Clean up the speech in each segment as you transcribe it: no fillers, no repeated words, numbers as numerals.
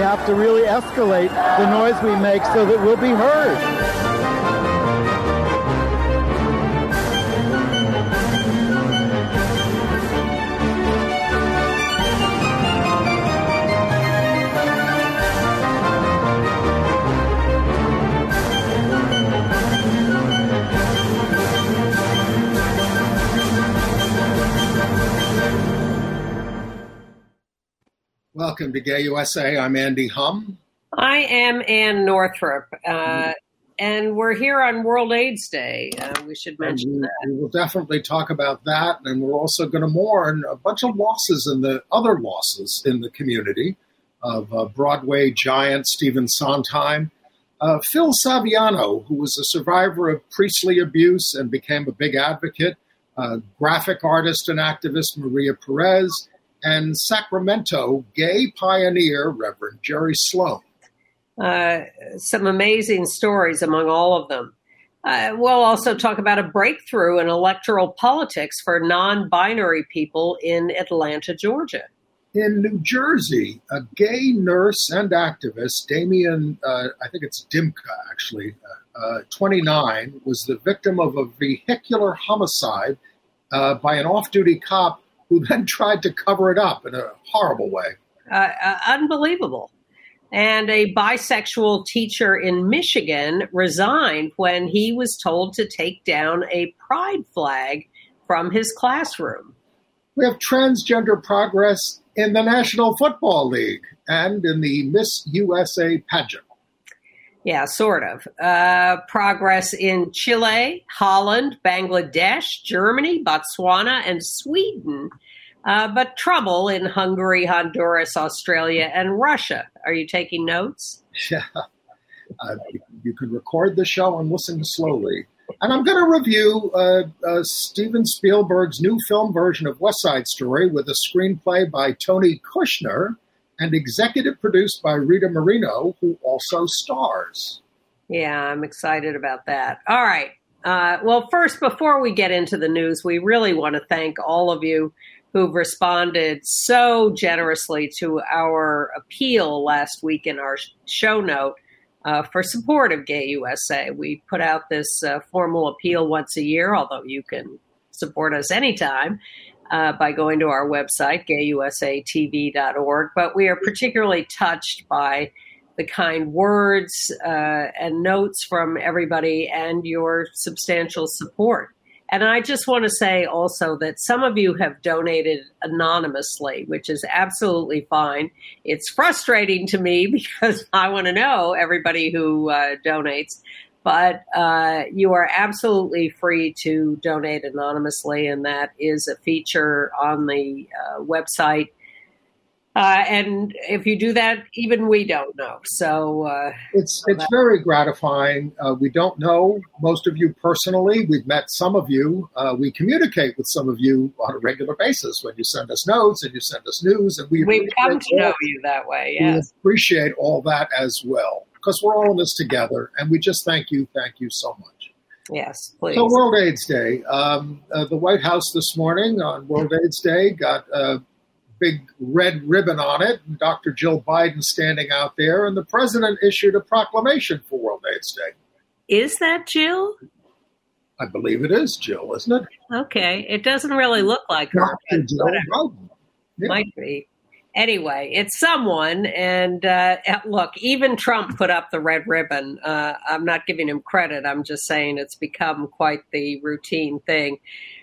have to really escalate the noise we make so that we'll be heard. Welcome to Gay USA. I'm Andy Humm. I am Ann Northrup, and we're here on World AIDS Day. We should mention that. We will definitely talk about that, and we're also going to mourn a bunch of losses in the other losses in the community of Broadway giant Stephen Sondheim, Phil Saviano, who was a survivor of priestly abuse and became a big advocate, graphic artist and activist Maria Perez, and Sacramento gay pioneer Reverend Jerry Sloan. Some amazing stories among all of them. We'll also talk about a breakthrough in electoral politics for non-binary people in Atlanta, Georgia. In New Jersey, a gay nurse and activist, Damien, I think it's Dimka actually, 29, was the victim of a vehicular homicide by an off-duty cop who then tried to cover it up in a horrible way. Unbelievable. And a bisexual teacher in Michigan resigned when he was told to take down a pride flag from his classroom. We have transgender progress in the National Football League and in the Miss USA pageant. Yeah, sort of. Progress in Chile, Holland, Bangladesh, Germany, Botswana, and Sweden. But trouble in Hungary, Honduras, Australia, and Russia. Are you taking notes? Yeah. You can record the show and listen slowly. And I'm going to review Steven Spielberg's new film version of West Side Story with a screenplay by Tony Kushner and executive produced by Rita Moreno, who also stars. Yeah, I'm excited about that. All right. Well, first, before we get into the news, we really want to thank all of you who've responded so generously to our appeal last week in our show note for support of Gay USA. We put out this formal appeal once a year, although you can support us anytime. By going to our website, gayusatv.org. But we are particularly touched by the kind words and notes from everybody and your substantial support. And I just want to say also that some of you have donated anonymously, which is absolutely fine. It's frustrating to me because I want to know everybody who donates. But you are absolutely free to donate anonymously, and that is a feature on the website. And if you do that, even we don't know. So it's very gratifying. We don't know most of you personally. We've met some of you. We communicate with some of you on a regular basis when you send us notes and you send us news, and we've come to know you that way. Yes, we appreciate all that as well, because we're all in this together, and we just thank you so much. Yes, please. So World AIDS Day. The White House this morning on World AIDS Day got a big red ribbon on it, and Dr. Jill Biden standing out there, and the president issued a proclamation for World AIDS Day. Is that Jill? I believe it is Jill, isn't it? Okay. It doesn't really look like her. Dr. Jill Biden. Yeah. Might be. Anyway, it's someone, and look, even Trump put up the red ribbon. I'm not giving him credit. I'm just saying it's become quite the routine thing.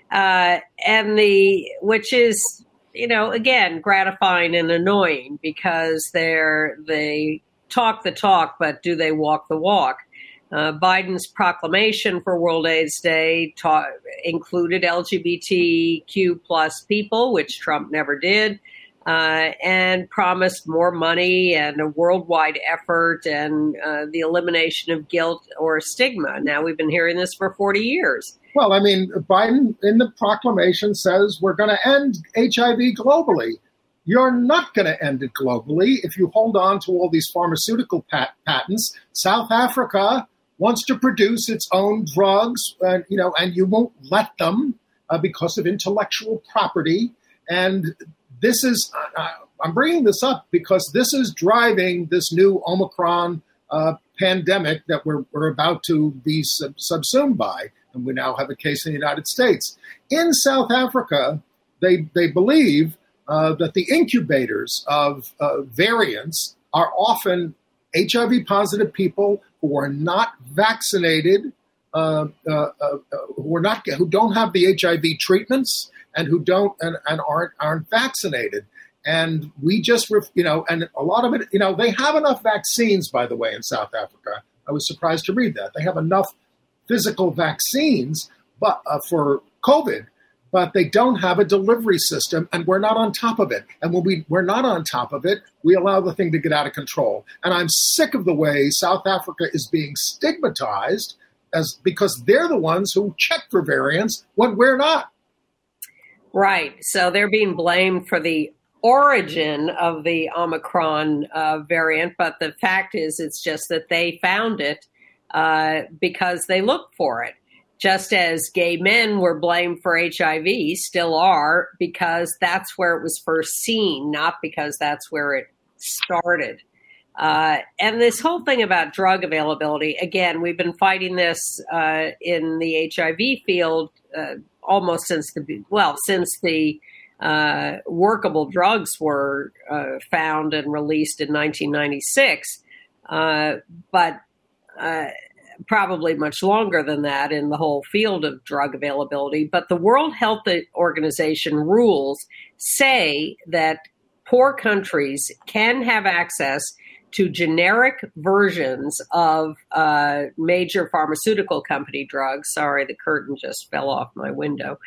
Which is, again, gratifying and annoying because they talk the talk, but do they walk the walk? Biden's proclamation for World AIDS Day included LGBTQ plus people, which Trump never did. And promised more money and a worldwide effort and the elimination of guilt or stigma. Now, we've been hearing this for 40 years. Well, I mean, Biden in the proclamation says we're going to end HIV globally. You're not going to end it globally if you hold on to all these pharmaceutical patents. South Africa wants to produce its own drugs, and you won't let them because of intellectual property. And this is, I'm bringing this up because this is driving this new Omicron pandemic that we're about to be subsumed by, and we now have a case in the United States. In South Africa, they believe that the incubators of variants are often HIV positive people who are not vaccinated, who don't have the HIV treatments, and who don't and aren't vaccinated. And we just, and a lot of it, they have enough vaccines, by the way, in South Africa. I was surprised to read that. They have enough physical vaccines but for COVID, but they don't have a delivery system, and we're not on top of it. And when we're not on top of it, we allow the thing to get out of control. And I'm sick of the way South Africa is being stigmatized because they're the ones who check for variants when we're not. Right. So they're being blamed for the origin of the Omicron variant, but the fact is it's just that they found it because they looked for it. Just as gay men were blamed for HIV, still are, because that's where it was first seen, not because that's where it started. And this whole thing about drug availability, again, we've been fighting this in the HIV field almost since the workable drugs were found and released in 1996, but probably much longer than that in the whole field of drug availability. But the World Health Organization rules say that poor countries can have access to generic versions of major pharmaceutical company drugs. Sorry, the curtain just fell off my window.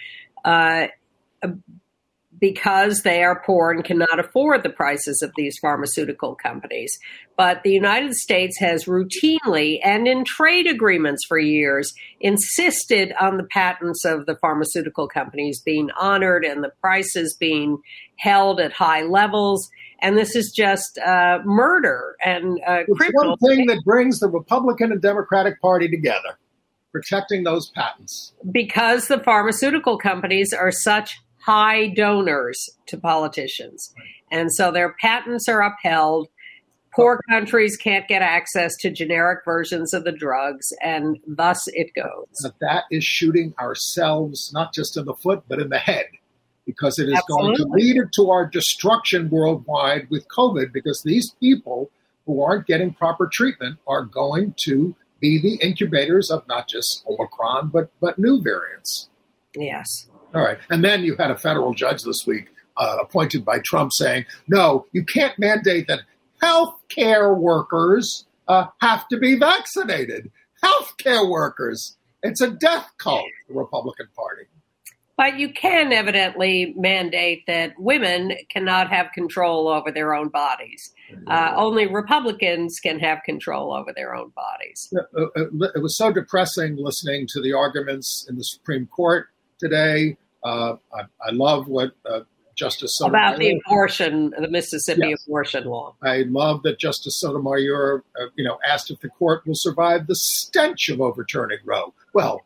Because they are poor and cannot afford the prices of these pharmaceutical companies. But the United States has routinely and in trade agreements for years insisted on the patents of the pharmaceutical companies being honored and the prices being held at high levels. And this is just murder and criminal. It's one thing that brings the Republican and Democratic Party together, protecting those patents. Because the pharmaceutical companies are such high donors to politicians. And so their patents are upheld. Poor countries can't get access to generic versions of the drugs, and thus it goes. But that is shooting ourselves, not just in the foot, but in the head, because it is Absolutely. going to lead to our destruction worldwide with COVID, because these people who aren't getting proper treatment are going to be the incubators of not just Omicron, but new variants. Yes. All right. And then you had a federal judge this week appointed by Trump saying, no, you can't mandate that healthcare workers have to be vaccinated. Healthcare workers. It's a death cult, the Republican Party. But you can evidently mandate that women cannot have control over their own bodies. Only Republicans can have control over their own bodies. It was so depressing listening to the arguments in the Supreme Court today. I love what Justice Sotomayor... About the abortion, the Mississippi abortion law. I love that Justice Sotomayor, asked if the court will survive the stench of overturning Roe. Well,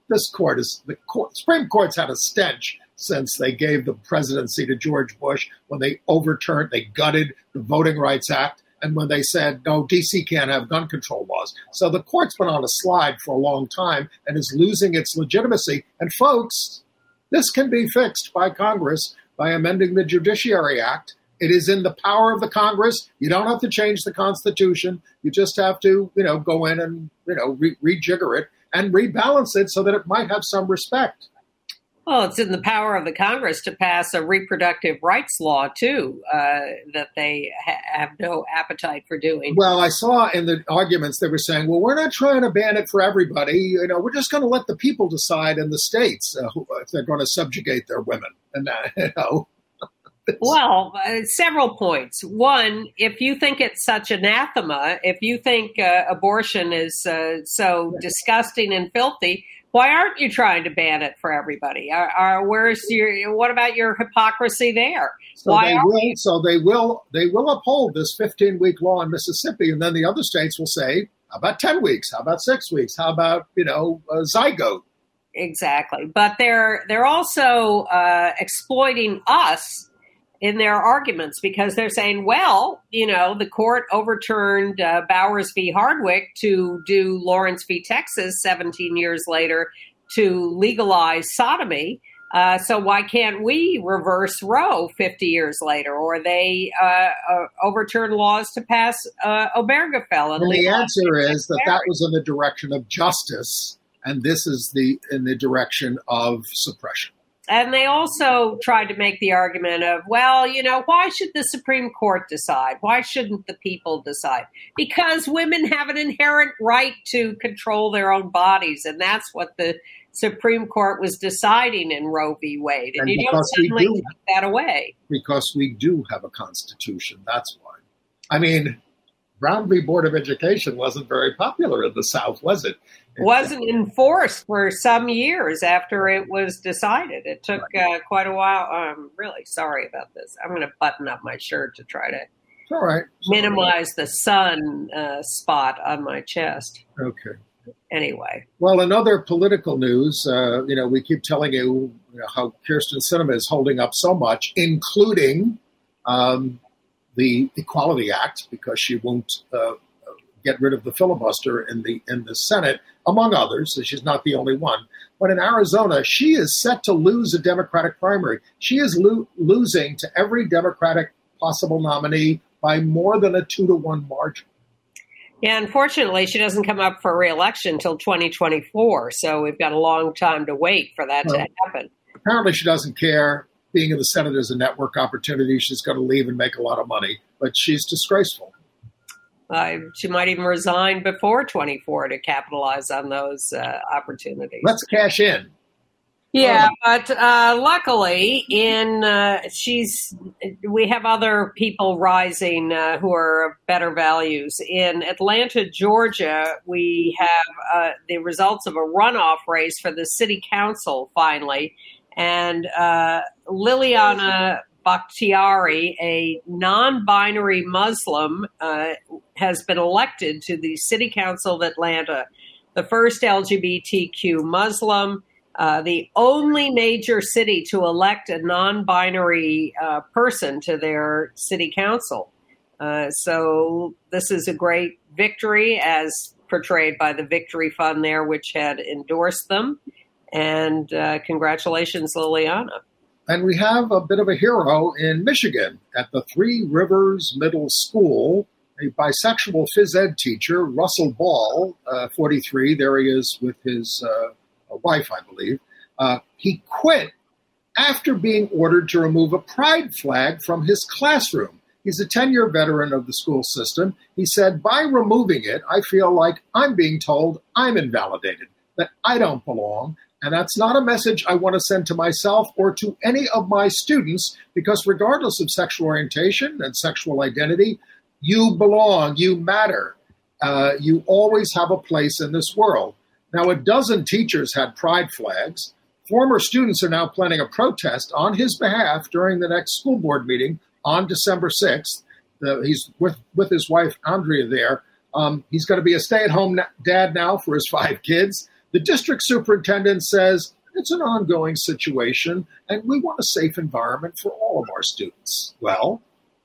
Supreme Court's had a stench since they gave the presidency to George Bush, when they gutted the Voting Rights Act, and when they said, no, D.C. can't have gun control laws. So the court's been on a slide for a long time and is losing its legitimacy. And folks, this can be fixed by Congress by amending the Judiciary Act. It is in the power of the Congress. You don't have to change the Constitution. You just have to, go in and, rejigger it and rebalance it so that it might have some respect. Well, it's in the power of the Congress to pass a reproductive rights law, too, that they have no appetite for doing. Well, I saw in the arguments they were saying, well, we're not trying to ban it for everybody. We're just going to let the people decide in the states if they're going to subjugate their women. And, Well, several points. One, if you think it's such anathema, if you think abortion is so disgusting and filthy, why aren't you trying to ban it for everybody? What about your hypocrisy there? So they will uphold this 15-week law in Mississippi, and then the other states will say, how about 10 weeks? How about 6 weeks? How about, zygote? Exactly. But they're also exploiting us in their arguments because they're saying, well, the court overturned Bowers v. Hardwick to do Lawrence v. Texas 17 years later to legalize sodomy. So why can't we reverse Roe 50 years later? Or they overturn laws to pass Obergefell. And the answer is that was in the direction of justice, and this is in the direction of suppression. And they also tried to make the argument of, well, why should the Supreme Court decide? Why shouldn't the people decide? Because women have an inherent right to control their own bodies, and that's what the Supreme Court was deciding in Roe v. Wade. And you don't suddenly take that away. Because we do have a constitution, that's why. I mean, Brown v. Board of Education wasn't very popular in the South, was it? It wasn't enforced for some years after it was decided. It took quite a while. I'm really sorry about this. I'm going to button up my shirt to try to minimize the sun spot on my chest. Okay. Anyway. Well, in other political news, we keep telling you, how Kyrsten Sinema is holding up so much, including the Equality Act, because she won't get rid of the filibuster in the Senate, among others. So she's not the only one. But in Arizona, she is set to lose a Democratic primary. She is losing to every Democratic possible nominee by more than a 2-to-1 margin. Yeah, unfortunately, she doesn't come up for re-election until 2024. So we've got a long time to wait for that to happen. Apparently, she doesn't care. Being in the Senate is a network opportunity. She's going to leave and make a lot of money. But she's disgraceful. She might even resign before 24 to capitalize on those opportunities. Let's cash in. Yeah, but luckily, we have other people rising who are of better values. In Atlanta, Georgia, we have the results of a runoff race for the city council finally, and Liliana Bakhtiari, a non-binary Muslim, has been elected to the City Council of Atlanta, the first LGBTQ Muslim, the only major city to elect a non-binary person to their city council. So this is a great victory, as portrayed by the Victory Fund there, which had endorsed them. And congratulations, Liliana. And we have a bit of a hero in Michigan at the Three Rivers Middle School, a bisexual phys ed teacher, Russell Ball, 43. There he is with his wife, I believe. He quit after being ordered to remove a pride flag from his classroom. He's a 10-year veteran of the school system. He said, by removing it, I feel like I'm being told I'm invalidated, that I don't belong. And that's not a message I want to send to myself or to any of my students, because regardless of sexual orientation and sexual identity, you belong, you matter. You always have a place in this world. Now, a dozen teachers had pride flags. Former students are now planning a protest on his behalf during the next school board meeting on December 6th. He's with his wife, Andrea, there. He's going to be a stay-at-home dad now for his 5 kids. The district superintendent says it's an ongoing situation, and we want a safe environment for all of our students. Well.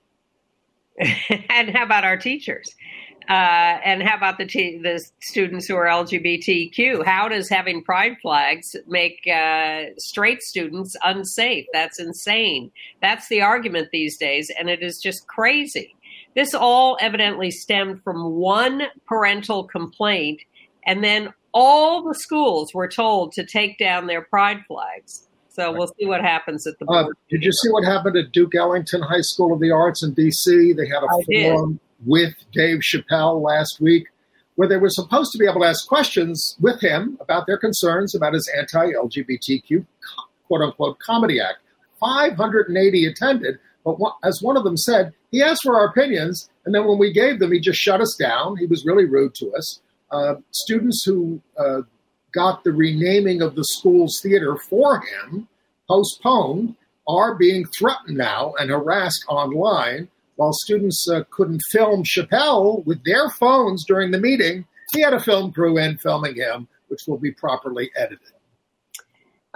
And how about our teachers? And how about the students who are LGBTQ? How does having pride flags make straight students unsafe? That's insane. That's the argument these days, and it is just crazy. This all evidently stemmed from one parental complaint, and then all the schools were told to take down their pride flags. So we'll see what happens at the board. Did you see what happened at Duke Ellington High School of the Arts in D.C.? They had a forum with Dave Chappelle last week where they were supposed to be able to ask questions with him about their concerns about his anti-LGBTQ, quote-unquote, comedy act. 580 attended, but as one of them said, he asked for our opinions, and then when we gave them, he just shut us down. He was really rude to us. Students who got the renaming of the school's theater for him postponed are being threatened now and harassed online. While students couldn't film Chappelle with their phones during the meeting, he had a film crew in filming him, which will be properly edited.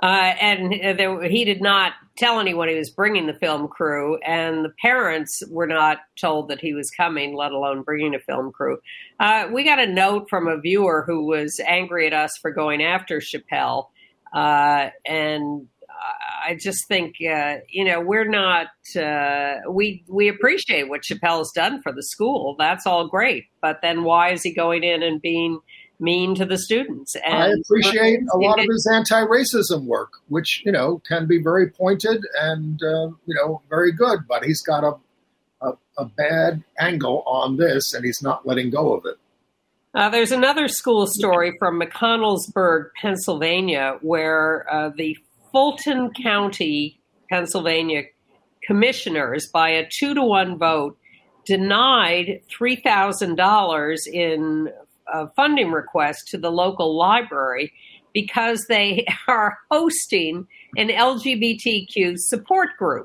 He did not tell anyone he was bringing the film crew, and the parents were not told that he was coming, let alone bringing a film crew. We got a note from a viewer who was angry at us for going after Chappelle, and I just think, we're not, we appreciate what Chappelle's done for the school. That's all great. But then why is he going in and being mean to the students? And I appreciate a lot of his anti-racism work, which, can be very pointed and, very good. But he's got a bad angle on this, and he's not letting go of it. There's another school story from McConnellsburg, Pennsylvania, where the Fulton County, Pennsylvania commissioners, by a 2-1 vote, denied $3,000 in funding request to the local library because they are hosting an LGBTQ support group.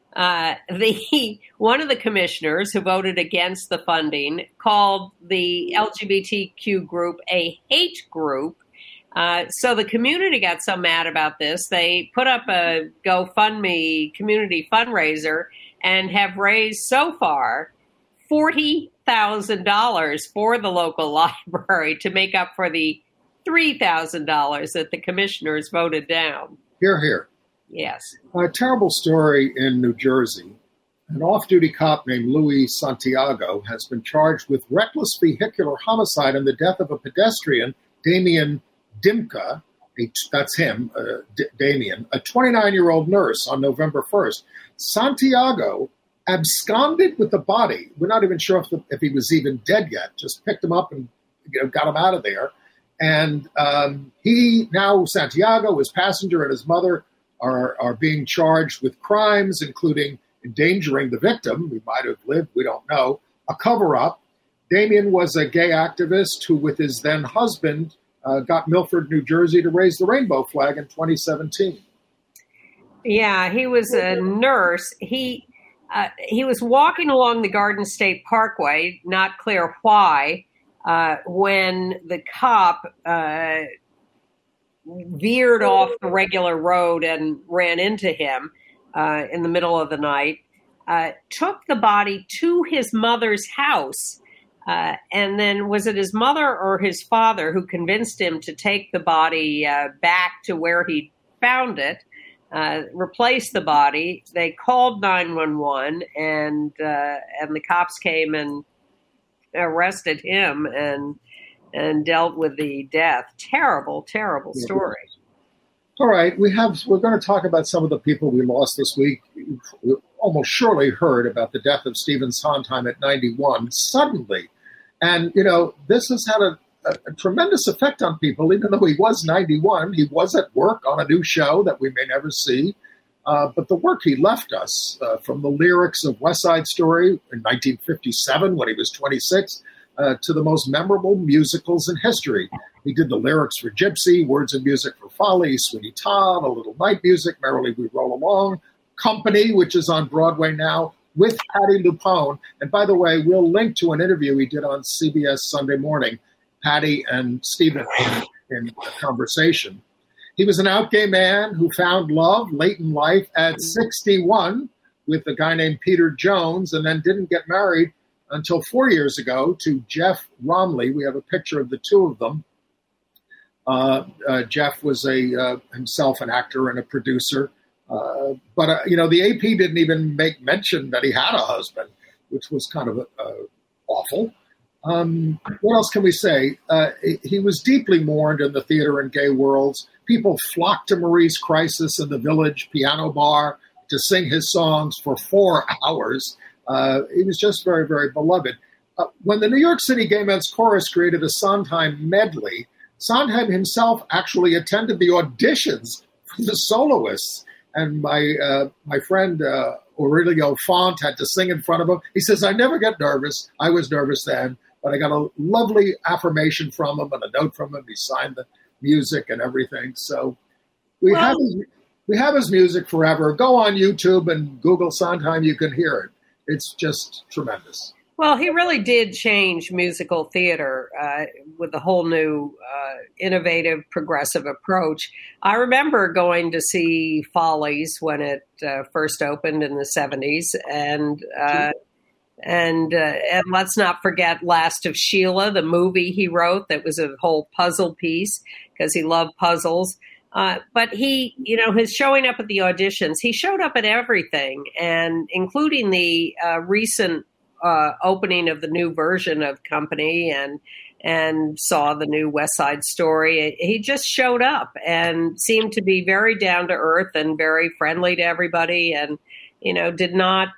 One of the commissioners who voted against the funding called the LGBTQ group a hate group. So the community got so mad about this, they put up a GoFundMe community fundraiser and have raised so far $40,000 for the local library to make up for the $3,000 that the commissioners voted down. Hear, hear. Yes. A terrible story in New Jersey. An off-duty cop named Louis Santiago has been charged with reckless vehicular homicide and the death of a pedestrian, Damian Dimka, that's him, Damien, a 29-year-old nurse on November 1st. Santiago absconded with the body. We're not even sure if he was even dead yet. Just picked him up and got him out of there. And Santiago, his passenger, and his mother are being charged with crimes, including endangering the victim. He might have lived, we don't know. A cover-up. Damien was a gay activist who, with his then husband, got Milford, New Jersey, to raise the rainbow flag in 2017. Yeah, he was a nurse. He was walking along the Garden State Parkway, not clear why, when the cop veered off the regular road and ran into him in the middle of the night, took the body to his mother's house. And then was it his mother or his father who convinced him to take the body back to where he found it, replace the body? They called 911 and the cops came and arrested him and dealt with the death. Terrible, terrible story. All right, we're going to talk about some of the people we lost this week. You almost surely heard about the death of Stephen Sondheim at 91 suddenly. And, this has had a tremendous effect on people. Even though he was 91, he was at work on a new show that we may never see. But the work he left us, from the lyrics of West Side Story in 1957 when he was 26, to the most memorable musicals in history. He did the lyrics for Gypsy, Words and Music for Folly, Sweeney Todd, A Little Night Music, Merrily We Roll Along, Company, which is on Broadway now, with Patti LuPone. And by the way, we'll link to an interview he did on CBS Sunday Morning, Patti and Stephen in a conversation. He was an out gay man who found love late in life at 61 with a guy named Peter Jones, and then didn't get married until 4 years ago to Jeff Romley. We have a picture of the two of them. Jeff was himself an actor and a producer. But the AP didn't even make mention that he had a husband, which was kind of awful. What else can we say? He was deeply mourned in the theater and gay worlds. People flocked to Marie's Crisis in the Village piano bar to sing his songs for 4 hours. He was just very, very beloved. When the New York City Gay Men's Chorus created a Sondheim medley, Sondheim himself actually attended the auditions for the soloists. And my friend Aurelio Font had to sing in front of him. He says, I never get nervous. I was nervous then, but I got a lovely affirmation from him and a note from him. He signed the music and everything. So we have his music forever. Go on YouTube and Google Sondheim. You can hear it. It's just tremendous. Well, he really did change musical theater with a whole new innovative, progressive approach. I remember going to see Follies when it first opened in the 70s, and let's not forget Last of Sheila, the movie he wrote that was a whole puzzle piece because he loved puzzles. But he, his showing up at the auditions, he showed up at everything, and including the recent opening of the new version of Company and saw the new West Side Story. He just showed up and seemed to be very down to earth and very friendly to everybody, and did not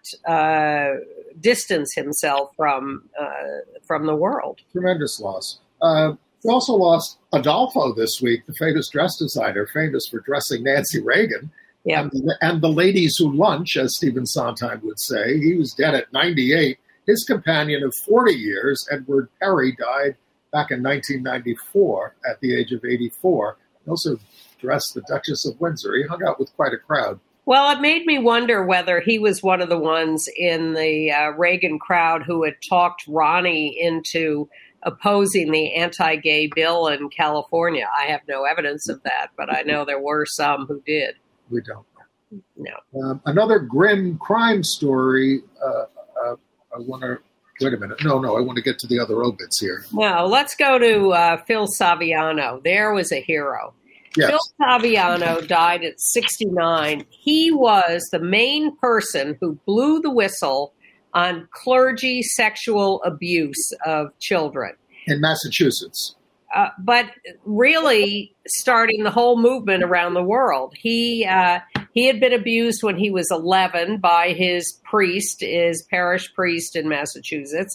distance himself from the world. Tremendous loss. We also lost Adolfo this week, the famous dress designer, famous for dressing Nancy Reagan. Yeah. And the ladies who lunch, as Stephen Sondheim would say. He was dead at 98. His companion of 40 years, Edward Perry, died back in 1994 at the age of 84. He also dressed the Duchess of Windsor. He hung out with quite a crowd. Well, it made me wonder whether he was one of the ones in the Reagan crowd who had talked Ronnie into opposing the anti-gay bill in California. I have no evidence of that, but I know there were some who did. We don't know. No. Another grim crime story. I want to wait a minute. No, I want to get to the other obits here. No, let's go to Phil Saviano. There was a hero. Yes. Phil Saviano died at 69. He was the main person who blew the whistle on clergy sexual abuse of children. In Massachusetts. But really starting the whole movement around the world. He had been abused when he was 11 by his priest, his parish priest in Massachusetts.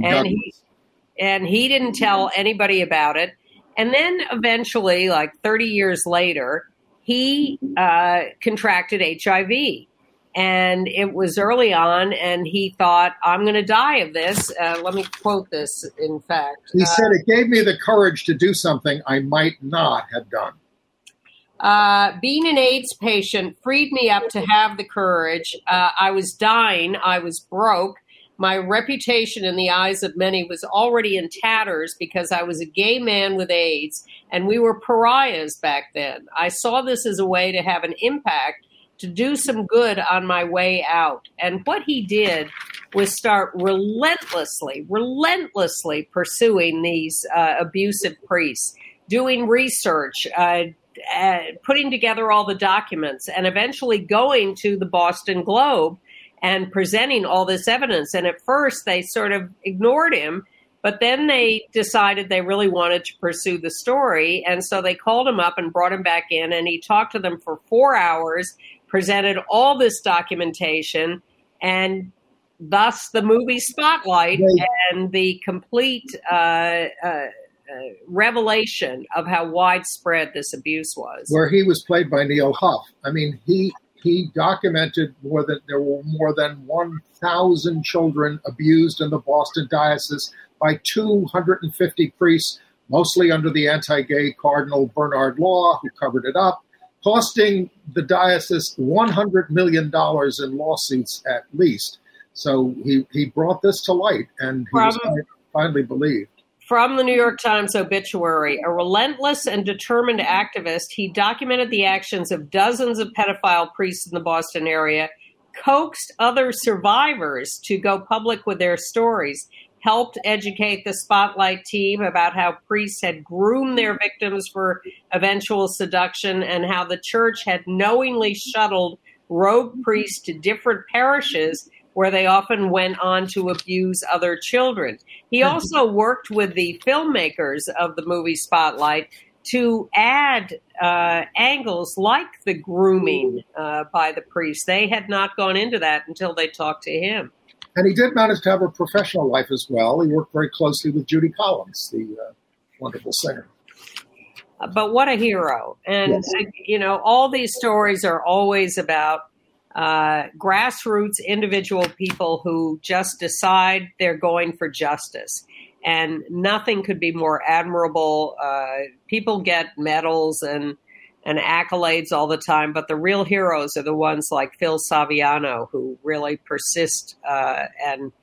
And he didn't tell anybody about it. And then eventually, like 30 years later, he contracted HIV. And it was early on, and he thought, I'm going to die of this. Let me quote this, in fact. He said, it gave me the courage to do something I might not have done. Being an AIDS patient freed me up to have the courage. I was dying. I was broke. My reputation in the eyes of many was already in tatters because I was a gay man with AIDS, and we were pariahs back then. I saw this as a way to have an impact, to do some good on my way out. And what he did was start relentlessly pursuing these abusive priests, doing research, putting together all the documents, and eventually going to the Boston Globe and presenting all this evidence. And at first they sort of ignored him, but then they decided they really wanted to pursue the story. And so they called him up and brought him back in, and he talked to them for 4 hours, presented all this documentation, and thus the movie Spotlight and the complete revelation of how widespread this abuse was. Where he was played by Neil Huff. I mean, he documented there were more than 1,000 children abused in the Boston diocese by 250 priests, mostly under the anti-gay Cardinal Bernard Law, who covered it up, costing the diocese $100 million in lawsuits at least. So he brought this to light, and he was finally believed. From the New York Times obituary, a relentless and determined activist, he documented the actions of dozens of pedophile priests in the Boston area, coaxed other survivors to go public with their stories, helped educate the Spotlight team about how priests had groomed their victims for eventual seduction and how the church had knowingly shuttled rogue priests to different parishes where they often went on to abuse other children. He also worked with the filmmakers of the movie Spotlight to add angles like the grooming by the priests. They had not gone into that until they talked to him. And he did manage to have a professional life as well. He worked very closely with Judy Collins, the wonderful singer. But what a hero. And, all these stories are always about grassroots individual people who just decide they're going for justice. And nothing could be more admirable. People get medals and accolades all the time, but the real heroes are the ones like Phil Saviano, who really persist and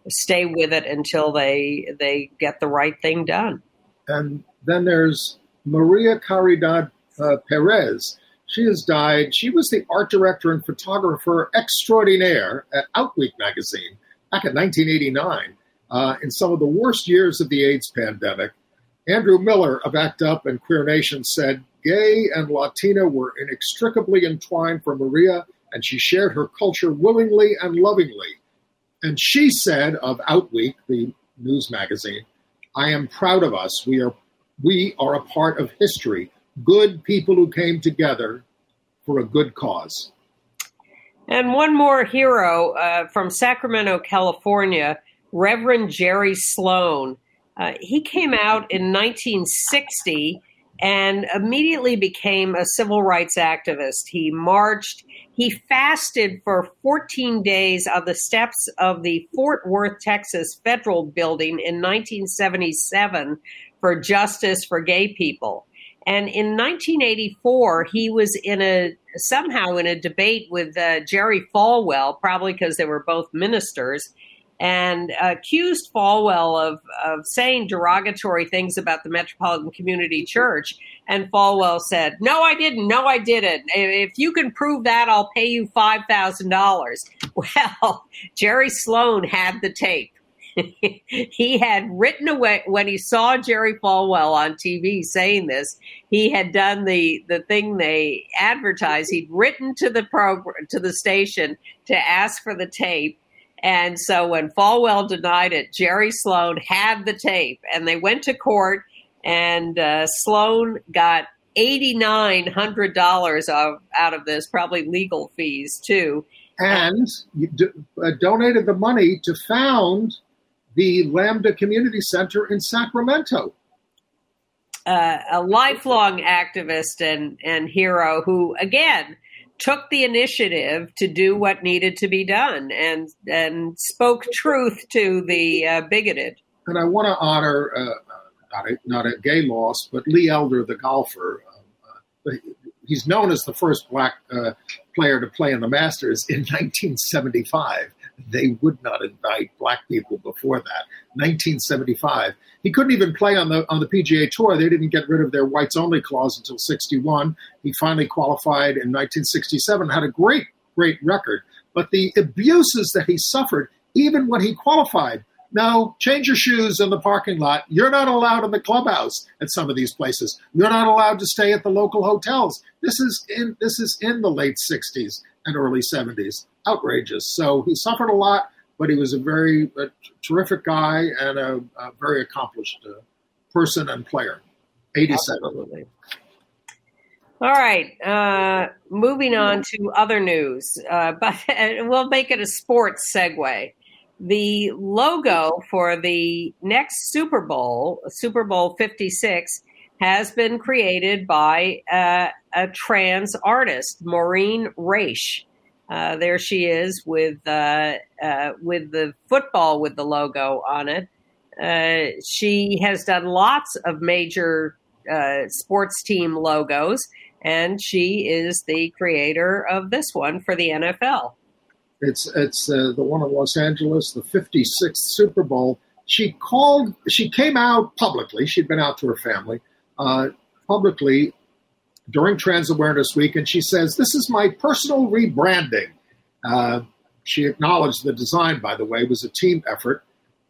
stay with it until they get the right thing done. And then there's Maria Caridad Perez. She has died. She was the art director and photographer extraordinaire at Outweek magazine back in 1989. In some of the worst years of the AIDS pandemic, Andrew Miller of ACT UP and Queer Nation said, "Gay and Latina were inextricably entwined for Maria, and she shared her culture willingly and lovingly." And she said of Outweek, the news magazine, "I am proud of us. We are a part of history. Good people who came together for a good cause." And one more hero from Sacramento, California, Reverend Jerry Sloan. He came out in 1960 and immediately became a civil rights activist. He marched. He fasted for 14 days on the steps of the Fort Worth, Texas Federal Building in 1977 for justice for gay people. And in 1984, he was somehow in a debate with Jerry Falwell, probably because they were both ministers, and accused Falwell of saying derogatory things about the Metropolitan Community Church. And Falwell said, "No, I didn't. No, I didn't. If you can prove that, I'll pay you $5,000. Well, Jerry Sloan had the tape. He had written away when he saw Jerry Falwell on TV saying this. He had done the thing they advertised. He'd written to the station to ask for the tape. And so when Falwell denied it, Jerry Sloan had the tape, and they went to court, and Sloan got $8,900 out of this, probably legal fees too. And donated the money to found the Lambda Community Center in Sacramento. A lifelong activist and hero who, again, took the initiative to do what needed to be done and spoke truth to the bigoted. And I want to honor, not a gay loss, but Lee Elder, the golfer. He's known as the first black player to play in the Masters in 1975. They would not indict black people before that. 1975. He couldn't even play on the PGA Tour. They didn't get rid of their whites only clause until 61. He finally qualified in 1967, had a great record. But the abuses that he suffered, even when he qualified, no, change your shoes in the parking lot. You're not allowed in the clubhouse at some of these places. You're not allowed to stay at the local hotels. This is in the late 60s and early 70s. Outrageous. So he suffered a lot, but he was a terrific guy and a very accomplished person and player. 87. Absolutely. All right. Moving on to other news, but we'll make it a sports segue. The logo for the next Super Bowl, Super Bowl 56, has been created by a trans artist, Maureen Raish. There she is with the football with the logo on it. She has done lots of major sports team logos, and she is the creator of this one for the NFL. It's the one in Los Angeles, the 56th Super Bowl. She came out publicly. She'd been out to her family publicly during Trans Awareness Week, and she says, "This is my personal rebranding." She acknowledged the design, by the way, was a team effort.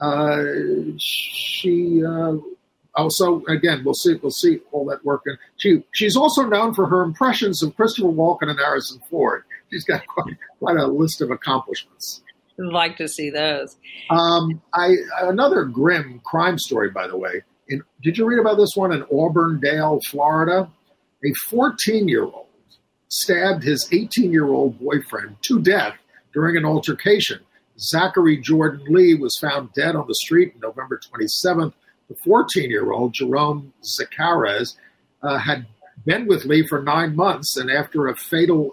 She also, again, we'll see all that work. She's also known for her impressions of Christopher Walken and Harrison Ford. She's got quite a list of accomplishments. I'd like to see those. Another grim crime story, by the way. Did you read about this one in Auburndale, Florida? A 14-year-old stabbed his 18-year-old boyfriend to death during an altercation. Zachary Jordan Lee was found dead on the street on November 27th. The 14-year-old, Jerome Zacares, had been with Lee for 9 months, and after a fatal,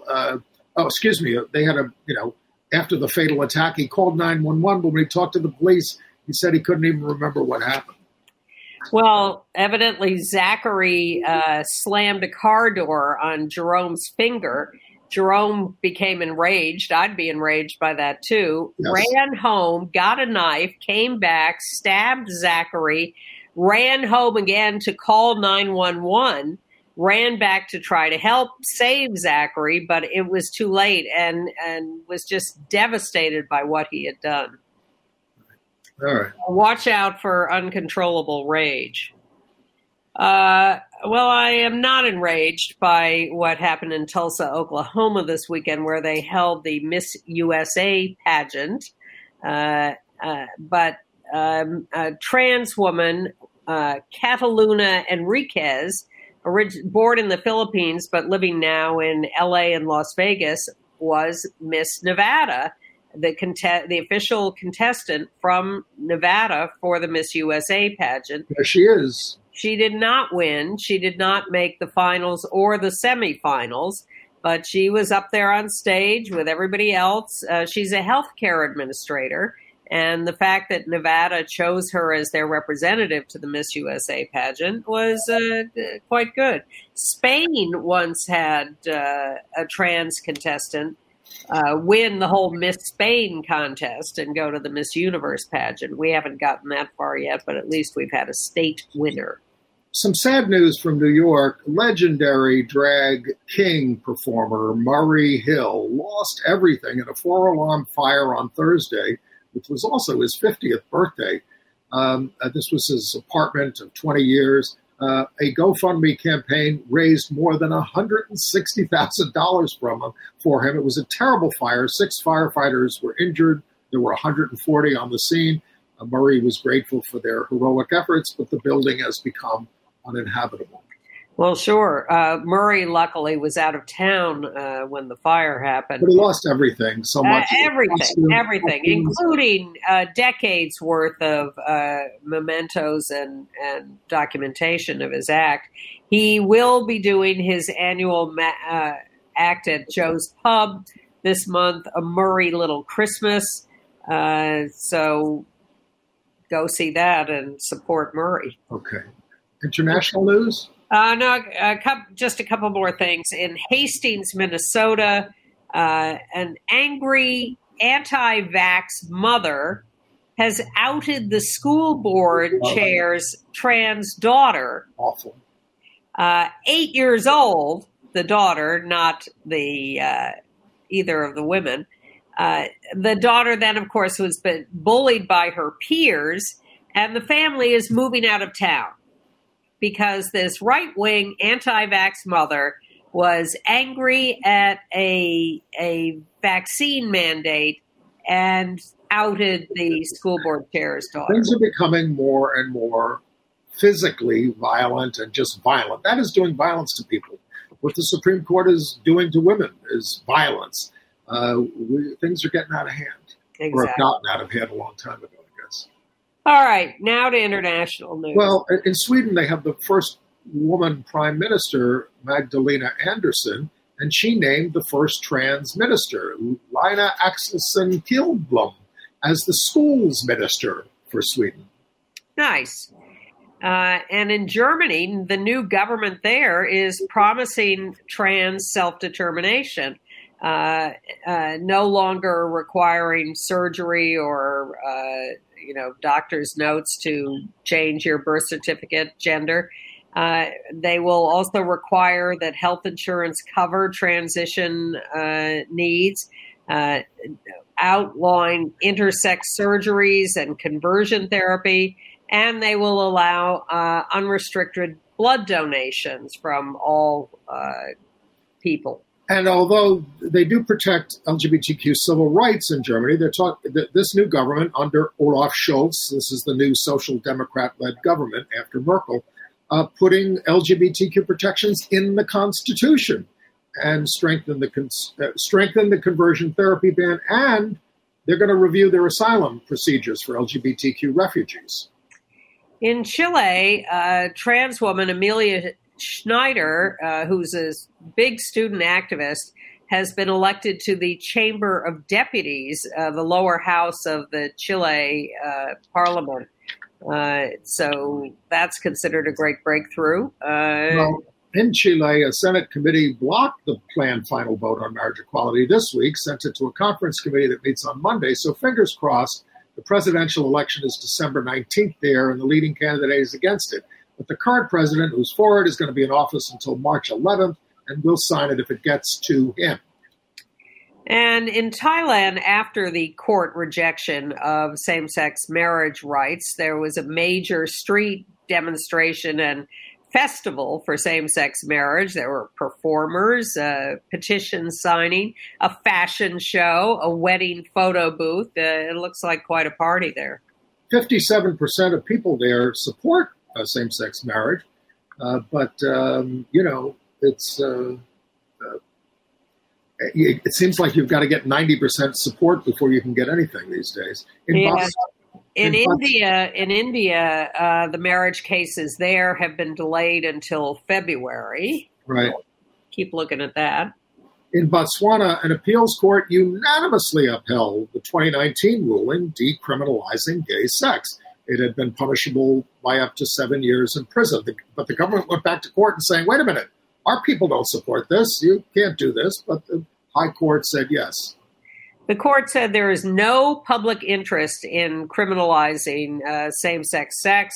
after the fatal attack, he called 911, but when he talked to the police, he said he couldn't even remember what happened. Well, evidently Zachary slammed a car door on Jerome's finger, Jerome became enraged. I'd be enraged by that too. Yes. Ran home, got a knife, came back, stabbed Zachary, ran home again to call 911, ran back to try to help save Zachary, but it was too late, and was just devastated by what he had done. All right. Watch out for uncontrollable rage. Well, I am not enraged by what happened in Tulsa, Oklahoma this weekend, where they held the Miss USA pageant. But a trans woman, Cataluna Enriquez, born in the Philippines but living now in LA and Las Vegas, was Miss Nevada, the official contestant from Nevada for the Miss USA pageant. There she is. She did not win. She did not make the finals or the semifinals, but she was up there on stage with everybody else. She's a healthcare administrator, and the fact that Nevada chose her as their representative to the Miss USA pageant was quite good. Spain once had a trans contestant win the whole Miss Spain contest and go to the Miss Universe pageant. We haven't gotten that far yet, but at least we've had a state winner. Some sad news from New York. Legendary drag king performer Murray Hill lost everything in a 4-alarm fire on Thursday, which was also his 50th birthday. This was his apartment of 20 years. A GoFundMe campaign raised more than $160,000 for him. It was a terrible fire. 6 firefighters were injured. There were 140 on the scene. Murray was grateful for their heroic efforts, but the building has become uninhabitable. Well, sure. Murray, luckily, was out of town when the fire happened. But he lost everything, so much. Everything, including decades worth of mementos and documentation of his act. He will be doing his annual act at Joe's Pub this month, A Murray Little Christmas. So go see that and support Murray. Okay. International news? No, just a couple more things. In Hastings, Minnesota, an angry anti-vax mother has outed the school board chair's trans daughter. Awful. 8 years old, the daughter, not the either of the women. The daughter then, of course, was bullied by her peers, and the family is moving out of town because this right-wing anti-vax mother was angry at a vaccine mandate and outed the school board chair's daughter. Things are becoming more and more physically violent and just violent. That is doing violence to people. What the Supreme Court is doing to women is violence. Things are getting out of hand. Exactly. Or have gotten out of hand a long time ago, I guess. All right, now to international news. Well, in Sweden, they have the first woman prime minister, Magdalena Andersson, and she named the first trans minister, Lina Axelsson Kihlblom, as the schools minister for Sweden. Nice. And in Germany, the new government there is promising trans self-determination, no longer requiring surgery or, doctor's notes to change your birth certificate gender. They will also require that health insurance cover transition needs, outlawing intersex surgeries and conversion therapy, and they will allow unrestricted blood donations from all people. And although they do protect LGBTQ civil rights in Germany, this new government under Olaf Scholz, this is the new social democrat-led government after Merkel, putting LGBTQ protections in the Constitution and strengthen the conversion therapy ban, and they're going to review their asylum procedures for LGBTQ refugees. In Chile, a trans woman, Amelia Schneider, who's a big student activist, has been elected to the Chamber of Deputies, the lower house of the Chile parliament. So that's considered a great breakthrough. Well, In Chile, a Senate committee blocked the planned final vote on marriage equality this week, sent it to a conference committee that meets on Monday. So fingers crossed, the presidential election is December 19th there, and the leading candidate is against it. But the current president, who's for it, is going to be in office until March 11th, and will sign it if it gets to him. And in Thailand, after the court rejection of same-sex marriage rights, there was a major street demonstration and festival for same-sex marriage. There were performers, petitions signing, a fashion show, a wedding photo booth. It looks like quite a party there. 57% of people there support same-sex marriage, but it seems like you've got to get 90% support before you can get anything these days. In India, the marriage cases there have been delayed until February. Right. Keep looking at that. In Botswana, an appeals court unanimously upheld the 2019 ruling decriminalizing gay sex. It had been punishable by up to 7 years in prison. But the government went back to court and saying, wait a minute, our people don't support this. You can't do this. But the High Court said yes. The court said there is no public interest in criminalizing same-sex sex.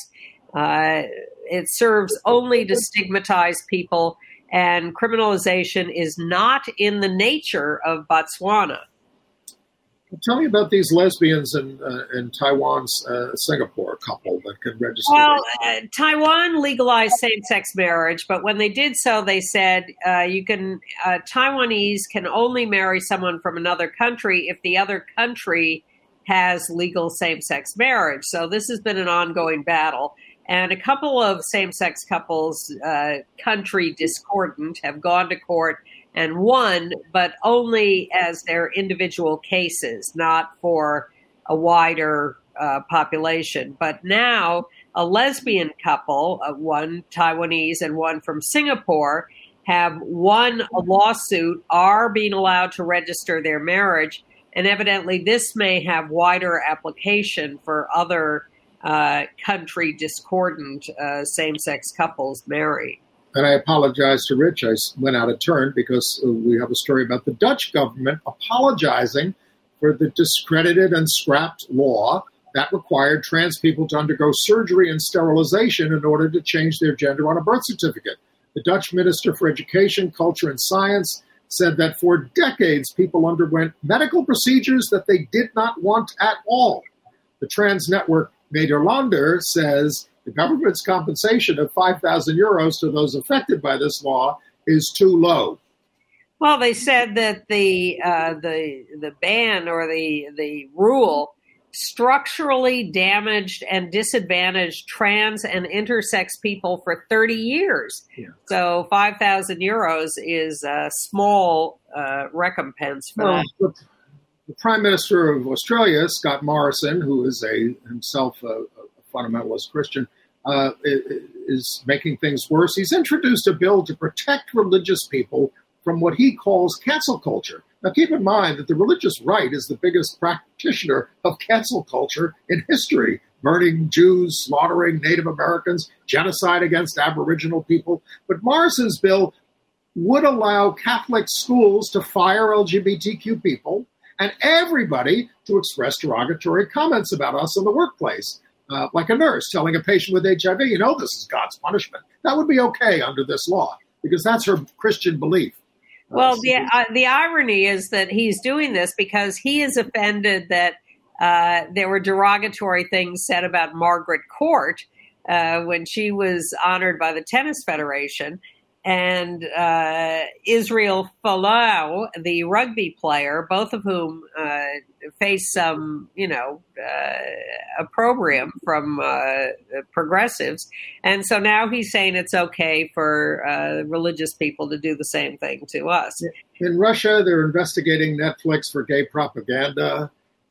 It serves only to stigmatize people, and criminalization is not in the nature of Botswana. Tell me about these lesbians in Taiwan's Singapore couple that can register. Well, Taiwan legalized same-sex marriage, but when they did so, they said Taiwanese can only marry someone from another country if the other country has legal same-sex marriage. So this has been an ongoing battle. And a couple of same-sex couples, country discordant, have gone to court and won, but only as their individual cases, not for a wider population. But now a lesbian couple, one Taiwanese and one from Singapore, have won a lawsuit, are being allowed to register their marriage, and evidently this may have wider application for other country discordant same-sex couples married. And I apologize to Rich. I went out of turn because we have a story about the Dutch government apologizing for the discredited and scrapped law that required trans people to undergo surgery and sterilization in order to change their gender on a birth certificate. The Dutch Minister for Education, Culture and Science said that for decades people underwent medical procedures that they did not want at all. The trans network Nederlander says the government's compensation of 5,000 euros to those affected by this law is too low. Well, they said that the ban or the rule structurally damaged and disadvantaged trans and intersex people for 30 years. Yeah. So 5,000 euros is a small recompense for that. The Prime Minister of Australia, Scott Morrison, who is himself a fundamentalist Christian, is making things worse. He's introduced a bill to protect religious people from what he calls cancel culture. Now, keep in mind that the religious right is the biggest practitioner of cancel culture in history, burning Jews, slaughtering Native Americans, genocide against Aboriginal people. But Morrison's bill would allow Catholic schools to fire LGBTQ people and everybody to express derogatory comments about us in the workplace. Like a nurse telling a patient with HIV, this is God's punishment. That would be okay under this law because that's her Christian belief. Well, the irony is that he's doing this because he is offended that there were derogatory things said about Margaret Court when she was honored by the Tennis Federation. And Israel Folau, the rugby player, both of whom faced some, opprobrium from progressives. And so now he's saying it's okay for religious people to do the same thing to us. In Russia, they're investigating Netflix for gay propaganda.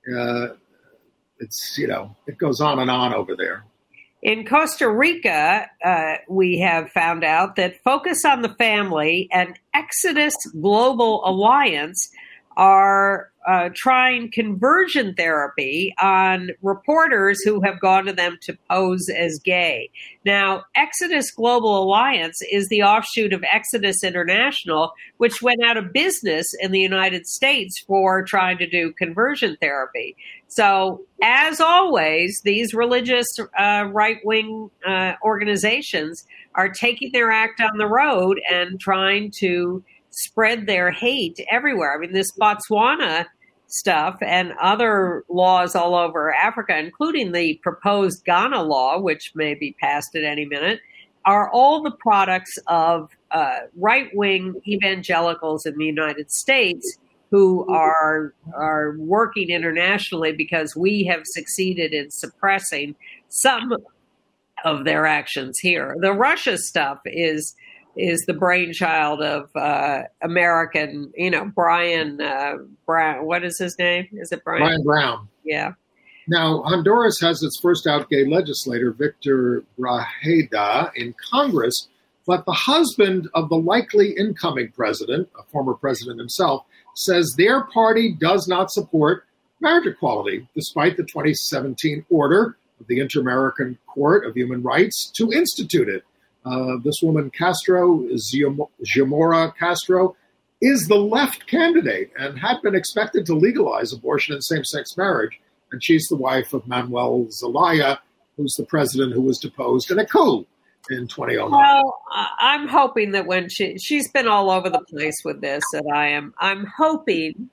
It goes on and on over there. In Costa Rica, we have found out that Focus on the Family and Exodus Global Alliance are trying conversion therapy on reporters who have gone to them to pose as gay. Now, Exodus Global Alliance is the offshoot of Exodus International, which went out of business in the United States for trying to do conversion therapy. So, as always, these religious right-wing organizations are taking their act on the road and trying to spread their hate everywhere. I mean, this Botswana stuff and other laws all over Africa, including the proposed Ghana law, which may be passed at any minute, are all the products of right-wing evangelicals in the United States who are working internationally because we have succeeded in suppressing some of their actions here. The Russia stuff is the brainchild of American, Brian Brown. What is his name? Is it Brian? Brian Brown. Yeah. Now, Honduras has its first out gay legislator, Victor Grajeda, in Congress, but the husband of the likely incoming president, a former president himself, says their party does not support marriage equality, despite the 2017 order of the Inter-American Court of Human Rights to institute it. This woman, Castro, Xiomara Castro, is the left candidate and had been expected to legalize abortion and same-sex marriage. And she's the wife of Manuel Zelaya, who's the president who was deposed in a coup in 2009. Well, I'm hoping that when she's been all over the place with this, and I'm hoping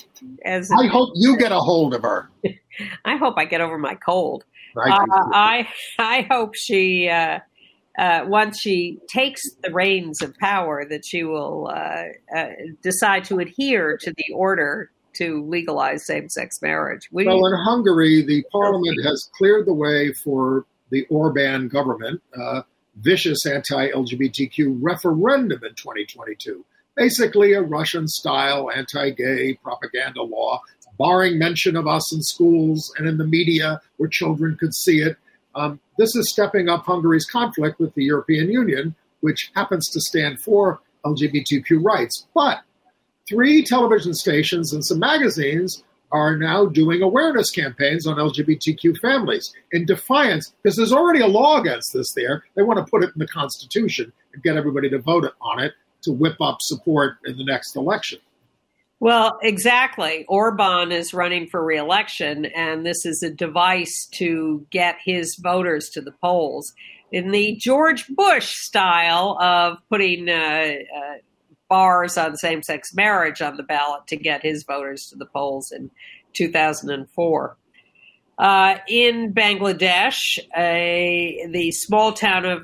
I hope you get a hold of her. I hope I get over my cold. I hope she. Once she takes the reins of power, that she will decide to adhere to the order to legalize same-sex marriage. Well, in Hungary, the parliament has cleared the way for the Orban government, vicious anti-LGBTQ referendum in 2022. Basically a Russian-style anti-gay propaganda law, barring mention of us in schools and in the media where children could see it. This is stepping up Hungary's conflict with the European Union, which happens to stand for LGBTQ rights. But 3 television stations and some magazines are now doing awareness campaigns on LGBTQ families in defiance, because there's already a law against this there. They want to put it in the Constitution and get everybody to vote on it to whip up support in the next election. Well, exactly. Orban is running for re-election, and this is a device to get his voters to the polls in the George Bush style of putting bars on same-sex marriage on the ballot to get his voters to the polls in 2004. In Bangladesh, the small town of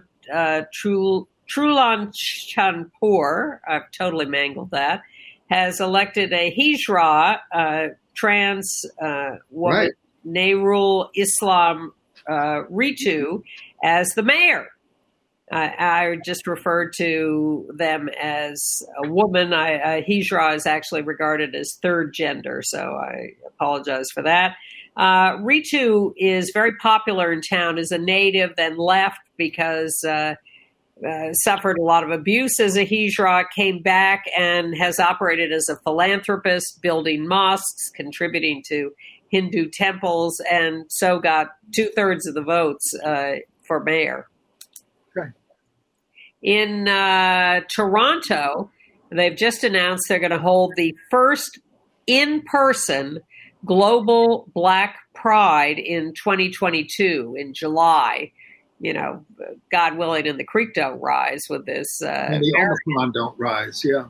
Trulanchampur, I've totally mangled that, has elected a Hijra trans woman, right, Nairul Islam Ritu, as the mayor. I just referred to them as a woman. Hijra is actually regarded as third gender, so I apologize for that. Ritu is very popular in town as a native, then left because suffered a lot of abuse as a Hijra, came back and has operated as a philanthropist, building mosques, contributing to Hindu temples, and so got 2/3 of the votes for mayor. Okay. In Toronto, they've just announced they're going to hold the first in-person Global Black Pride in 2022 in July. God willing, and the creek don't rise with this. And the Omicron don't rise, yeah.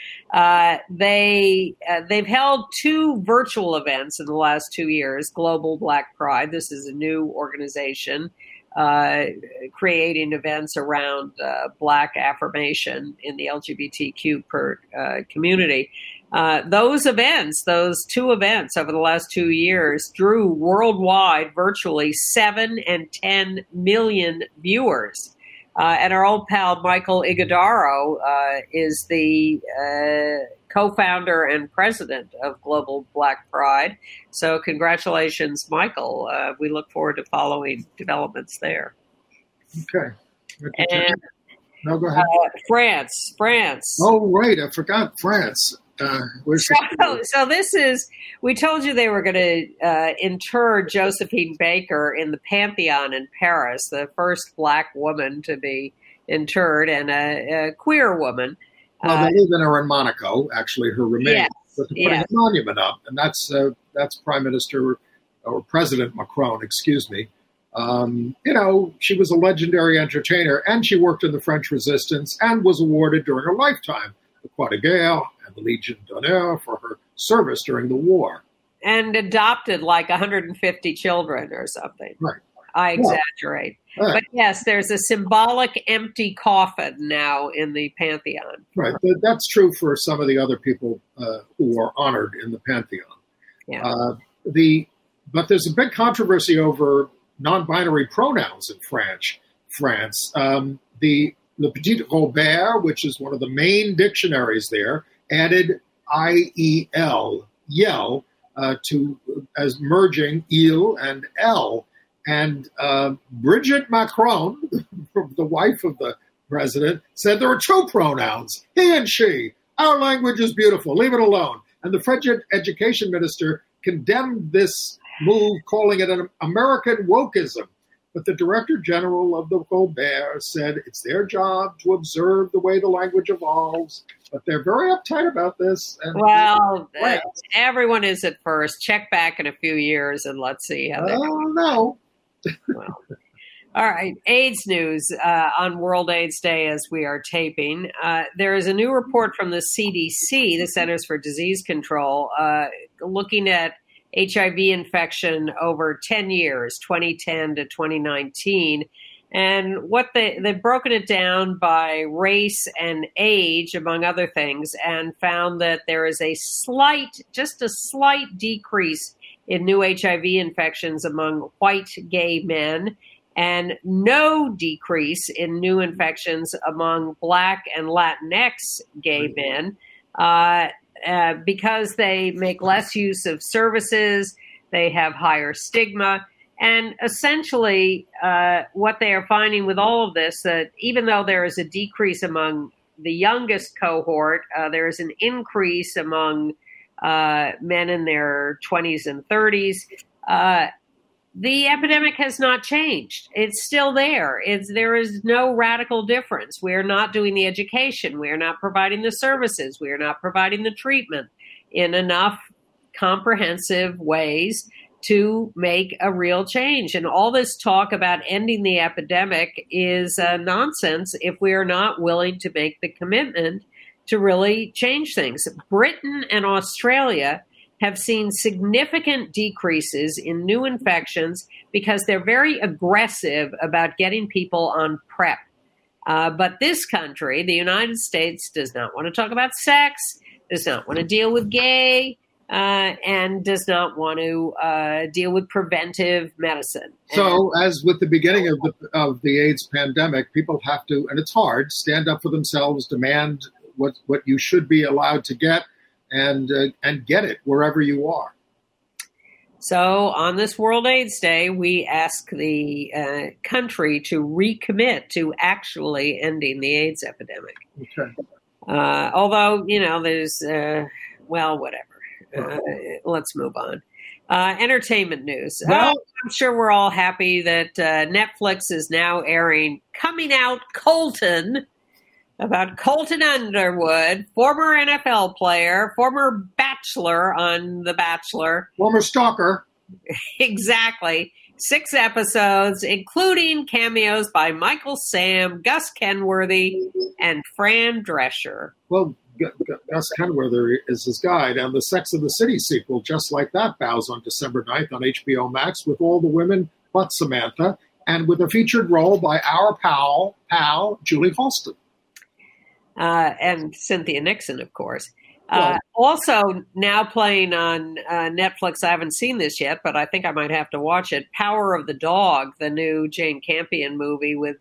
They've held 2 virtual events in the last 2 years, Global Black Pride. This is a new organization creating events around Black affirmation in the LGBTQ community. Those 2 events over the last 2 years drew worldwide virtually 7 and 10 million viewers. And our old pal Michael Ighodaro is the co-founder and president of Global Black Pride. So congratulations, Michael. We look forward to following developments there. Okay. And no, go ahead. France. Oh, right. I forgot France. So this is, we told you they were going to inter Josephine Baker in the Pantheon in Paris, the first black woman to be interred and a queer woman. Well, they live in her in Monaco, actually, her remains. Yes, but they're putting a monument up, and that's Prime Minister or President Macron, excuse me. She was a legendary entertainer, and she worked in the French Resistance and was awarded during her lifetime the Croix de Guerre and the Legion d'Honneur for her service during the war. And adopted like 150 children or something. Right. I exaggerate. Right. But yes, there's a symbolic empty coffin now in the Pantheon. Right. That's true for some of the other people who are honored in the Pantheon. Yeah. But there's a big controversy over non-binary pronouns in France. The Le Petit Robert, which is one of the main dictionaries there, added IEL, yell, as merging il and elle. And Brigitte Macron, the wife of the president, said there are two pronouns, he and she. Our language is beautiful. Leave it alone. And the French education minister condemned this move, calling it an American wokeism. But the director general of the Robert said it's their job to observe the way the language evolves. But they're very uptight about this. And everyone is at first. Check back in a few years and let's see how they no. Well, all right. AIDS news on World AIDS Day as we are taping. There is a new report from the CDC, the Centers for Disease Control, looking at HIV infection over 10 years, 2010 to 2019. And what they've broken it down by race and age, among other things, and found that there is just a slight decrease in new HIV infections among white gay men, and no decrease in new infections among Black and Latinx gay men, because they make less use of services, they have higher stigma, and essentially what they are finding with all of this, that even though there is a decrease among the youngest cohort, there is an increase among men in their 20s and 30s. The epidemic has not changed. It's still there. There is no radical difference. We're not doing the education. We're not providing the services. We're not providing the treatment in enough comprehensive ways to make a real change. And all this talk about ending the epidemic is nonsense if we are not willing to make the commitment to really change things. Britain and Australia have seen significant decreases in new infections because they're very aggressive about getting people on PrEP. But this country, the United States, does not want to talk about sex, does not want to deal with gay, and does not want to deal with preventive medicine. So, as with the beginning of the AIDS pandemic, people have to, and it's hard, stand up for themselves, demand what you should be allowed to get, and get it wherever you are. So on this World AIDS Day, we ask the country to recommit to actually ending the AIDS epidemic. Okay. Although, there's, whatever. Let's move on. Entertainment news. Well, I'm sure we're all happy that Netflix is now airing Coming Out Colton, about Colton Underwood, former NFL player, former bachelor on The Bachelor. Former stalker. Exactly. 6 episodes, including cameos by Michael Sam, Gus Kenworthy, and Fran Drescher. Well, Gus Kenworthy is his guide, and the Sex and the City sequel, Just Like That, bows on December 9th on HBO Max with all the women but Samantha, and with a featured role by our pal, Julie Halston. And Cynthia Nixon, of course. Also now playing on Netflix, I haven't seen this yet, but I think I might have to watch it, Power of the Dog, the new Jane Campion movie with,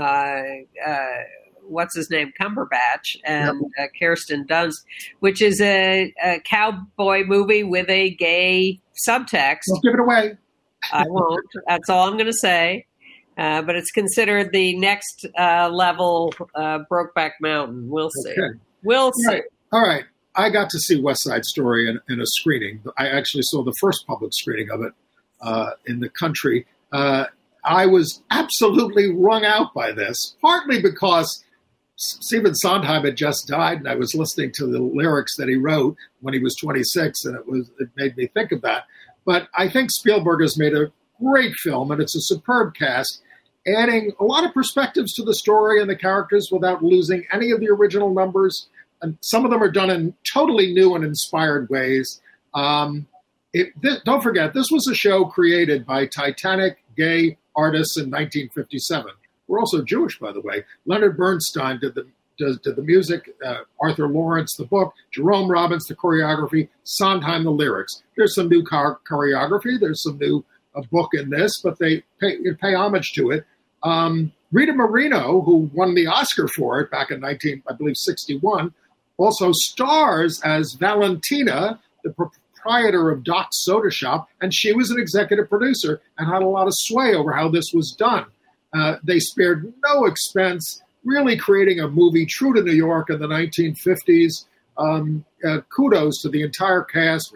what's his name, Cumberbatch and Kirsten Dunst, which is a cowboy movie with a gay subtext. Don't give it away. I won't. That's all I'm going to say. But it's considered the next level Brokeback Mountain. We'll see. Okay. We'll see. All right. I got to see West Side Story in a screening. I actually saw the first public screening of it in the country. I was absolutely wrung out by this, partly because Stephen Sondheim had just died, and I was listening to the lyrics that he wrote when he was 26, and it made me think of that. But I think Spielberg has made a great film, and it's a superb cast, adding a lot of perspectives to the story and the characters without losing any of the original numbers. And some of them are done in totally new and inspired ways. Don't forget, this was a show created by Titanic gay artists in 1957. We're also Jewish, by the way. Leonard Bernstein did the music, Arthur Lawrence the book, Jerome Robbins the choreography, Sondheim the lyrics. There's some new choreography. There's some new book in this, but they pay homage to it. Rita Moreno, who won the Oscar for it back in 1961, also stars as Valentina, the proprietor of Doc's Soda Shop, and she was an executive producer and had a lot of sway over how this was done. They spared no expense, really creating a movie true to New York in the 1950s. Kudos to the entire cast.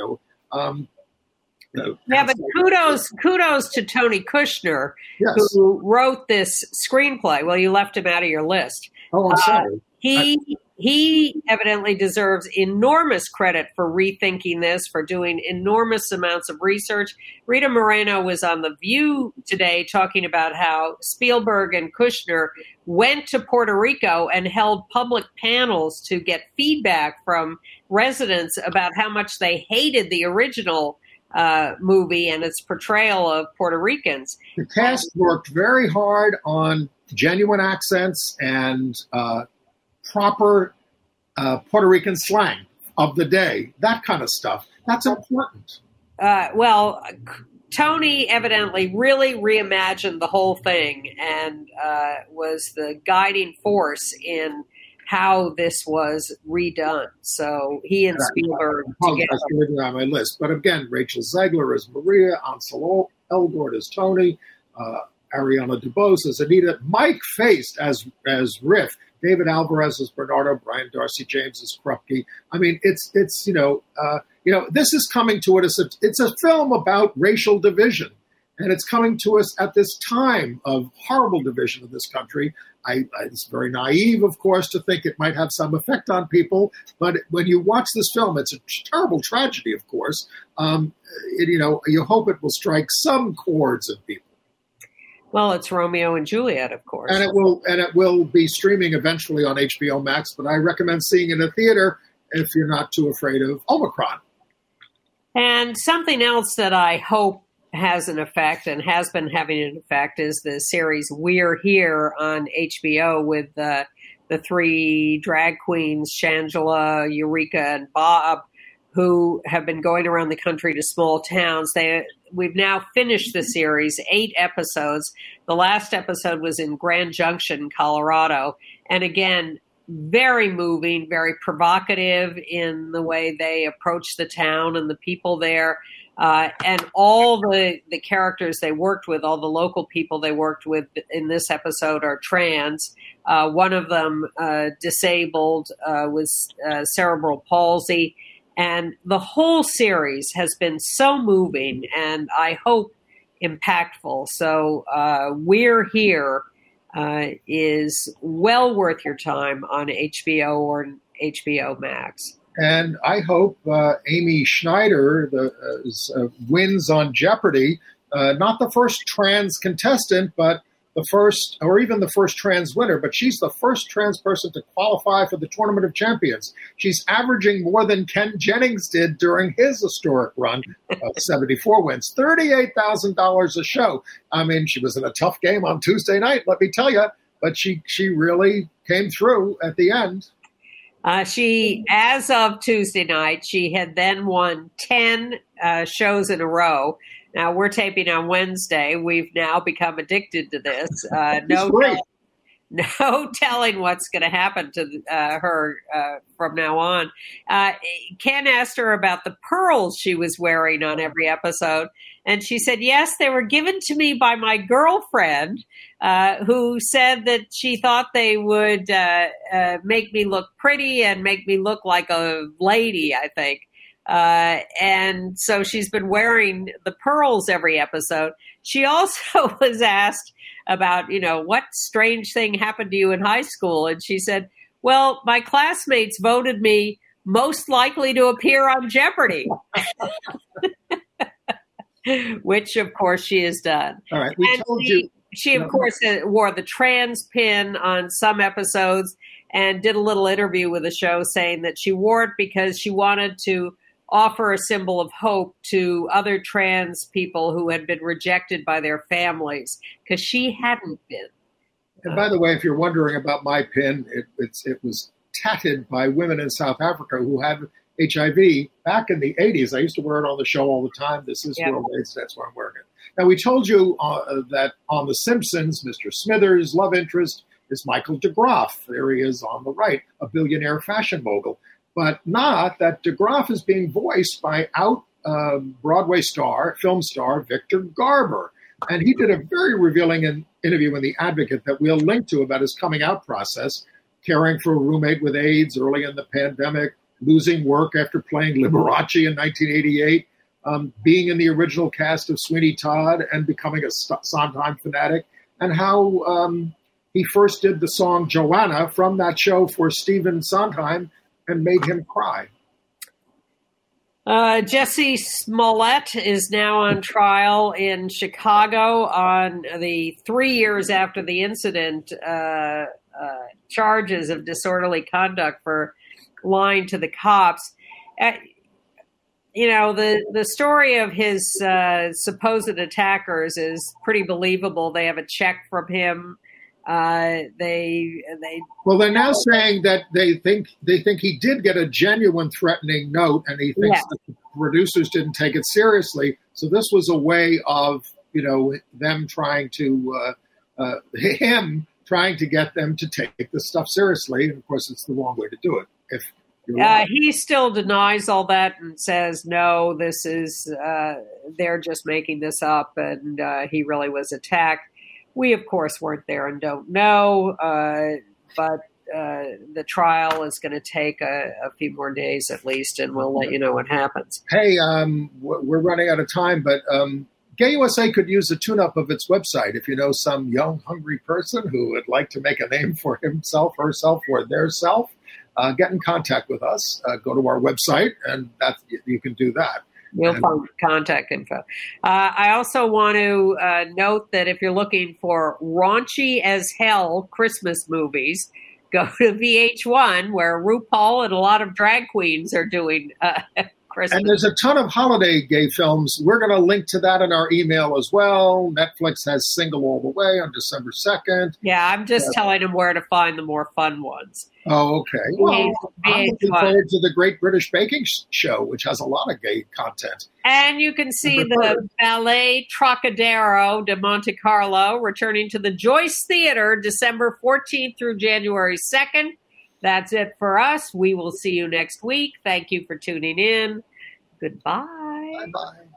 But kudos to Tony Kushner, yes, who wrote this screenplay. Well, you left him out of your list. Oh, I'm sorry. He evidently deserves enormous credit for rethinking this, for doing enormous amounts of research. Rita Moreno was on The View today talking about how Spielberg and Kushner went to Puerto Rico and held public panels to get feedback from residents about how much they hated the original movie and its portrayal of Puerto Ricans. The cast worked very hard on genuine accents and proper Puerto Rican slang of the day, that kind of stuff. That's important. Tony evidently really reimagined the whole thing and was the guiding force in how this was redone. So he and Spielberg together. On my list. But again, Rachel Zegler as Maria, Ansel Elgort as Tony, Ariana DeBose as Anita, Mike Faist as Riff, David Alvarez as Bernardo, Brian Darcy James as Krupke. I mean, it's this is coming to it. It's a film about racial division, and it's coming to us at this time of horrible division in this country. It's very naive, of course, to think it might have some effect on people, but when you watch this film, it's a terrible tragedy, of course. You hope it will strike some chords in people. Well, it's Romeo and Juliet, of course. And it will be streaming eventually on HBO Max, but I recommend seeing it in a theater if you're not too afraid of Omicron. And something else that I hope has an effect and has been having an effect is the series We're Here on HBO with the three drag queens, Shangela, Eureka, and Bob, who have been going around the country to small towns. We've now finished the series, 8 episodes. The last episode was in Grand Junction, Colorado. And again, very moving, very provocative in the way they approach the town and the people there. And all the characters they worked with, all the local people they worked with in this episode are trans. One of them disabled with cerebral palsy. And the whole series has been so moving and I hope impactful. So We're Here is well worth your time on HBO or HBO Max. And I hope Amy Schneider wins on Jeopardy. Not the first trans contestant, but the first, or even the first trans winner, but she's the first trans person to qualify for the Tournament of Champions. She's averaging more than Ken Jennings did during his historic run of 74 wins, $38,000 a show. I mean, she was in a tough game on Tuesday night, let me tell you, but she really came through at the end. She, as of Tuesday night, she had then won 10 shows in a row. Now, we're taping on Wednesday. We've now become addicted to this. no telling what's going to happen to her from now on. Ken asked her about the pearls she was wearing on every episode. And she said, yes, they were given to me by my girlfriend, who said that she thought they would make me look pretty and make me look like a lady, I think. And so she's been wearing the pearls every episode. She also was asked about, what strange thing happened to you in high school. And she said, well, my classmates voted me most likely to appear on Jeopardy. Which, of course, she has done. All right. We told you. She, of course, wore the trans pin on some episodes and did a little interview with the show saying that she wore it because she wanted to offer a symbol of hope to other trans people who had been rejected by their families, because she hadn't been. And by the way, if you're wondering about my pin, it was tatted by women in South Africa who had HIV back in the 80s. I used to wear it on the show all the time. This is World AIDS. That's why I'm wearing it. Now, we told you that on The Simpsons, Mr. Smithers' love interest is Michael DeGroff. There he is on the right, a billionaire fashion mogul. But not that DeGroff is being voiced by Broadway film star Victor Garber. And he did a very revealing interview in The Advocate that we'll link to about his coming out process, caring for a roommate with AIDS early in the pandemic, losing work after playing Liberace in 1988, being in the original cast of Sweeney Todd and becoming a Sondheim fanatic, and how he first did the song Joanna from that show for Stephen Sondheim and made him cry. Jussie Smollett is now on trial in Chicago on the 3 years after the incident charges of disorderly conduct for lying to the cops. The story of his supposed attackers is pretty believable. They have a check from him. They're now saying that they think he did get a genuine threatening note, and he thinks that the producers didn't take it seriously. So this was a way of them trying to him trying to get them to take this stuff seriously, and of course it's the wrong way to do it. He still denies all that and says, no, this is, they're just making this up, and he really was attacked. We, of course, weren't there and don't know, but the trial is going to take a few more days at least, and we'll let you know what happens. Hey, we're running out of time, but Gay USA could use a tune-up of its website. If you know some young, hungry person who would like to make a name for himself, herself, or their self, get in contact with us. Go to our website, and you can do that. We'll find contact info. I also want to note that if you're looking for raunchy as hell Christmas movies, go to VH1, where RuPaul and a lot of drag queens are doing Christmas. And there's a ton of holiday gay films. We're going to link to that in our email as well. Netflix has Single All the Way on December 2nd. Yeah, I'm just telling them where to find the more fun ones. Oh, okay. Well, I'm looking forward to the Great British Baking Show, which has a lot of gay content. And you can see the Ballet Trocadero de Monte Carlo returning to the Joyce Theater December 14th through January 2nd. That's it for us. We will see you next week. Thank you for tuning in. Goodbye. Bye-bye.